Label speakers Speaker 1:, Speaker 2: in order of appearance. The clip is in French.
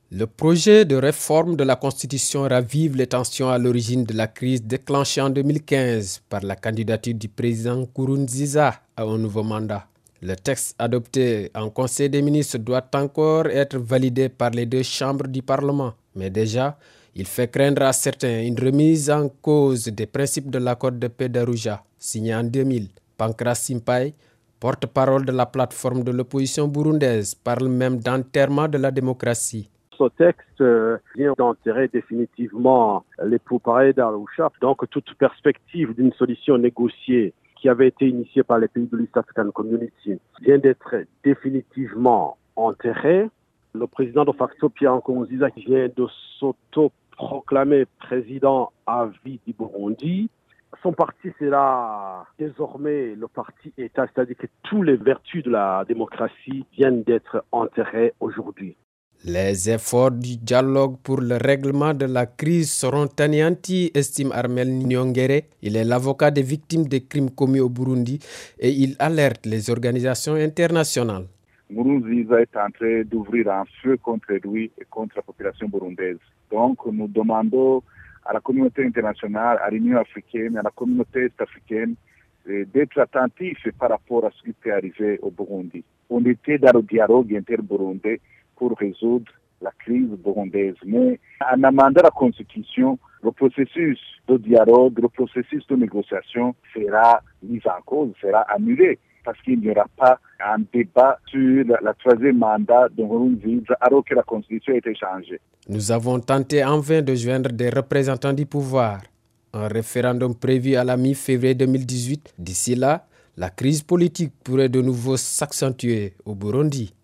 Speaker 1: Le projet de réforme de la Constitution ravive les tensions à l'origine de la crise déclenchée en 2015 par la candidature du président Nkurunziza à un nouveau mandat. Le texte adopté en Conseil des ministres doit encore être validé par les deux chambres du Parlement. Mais déjà, il fait craindre à certains une remise en cause des principes de l'accord de paix d'Arusha, signé en 2000. Pancras Simpay, porte-parole de la plateforme de l'opposition burundaise, parle même d'enterrement de la démocratie.
Speaker 2: Ce texte vient d'enterrer définitivement les pourparlers d'Arusha. Donc, toute perspective d'une solution négociée qui avait été initiée par les pays de l'East African Community vient d'être définitivement enterrée. Le président de facto, Pierre Nkurunziza, qui vient de s'auto-proclamer président à vie du Burundi. Son parti sera désormais le parti État, c'est-à-dire que toutes les vertus de la démocratie viennent d'être enterrées aujourd'hui.
Speaker 1: Les efforts du dialogue pour le règlement de la crise seront anéantis, estime Armel Nyongere. Il est l'avocat des victimes des crimes commis au Burundi et il alerte les organisations internationales.
Speaker 3: Nkurunziza est en train d'ouvrir un feu contre lui et contre la population burundaise. Donc nous demandons à la communauté internationale, à l'Union africaine, à la communauté est-africaine d'être attentifs par rapport à ce qui est arrivé au Burundi. On était dans le dialogue inter-burundais pour résoudre la crise burundaise. Mais en amendant la Constitution, le processus de dialogue, le processus de négociation sera mis en cause, sera annulé, parce qu'il n'y aura pas un débat sur la troisième mandat de Nkurunziza alors que la Constitution a été changée.
Speaker 1: Nous avons tenté en vain de joindre des représentants du pouvoir. Un référendum prévu à la mi-février 2018. D'ici là, la crise politique pourrait de nouveau s'accentuer au Burundi.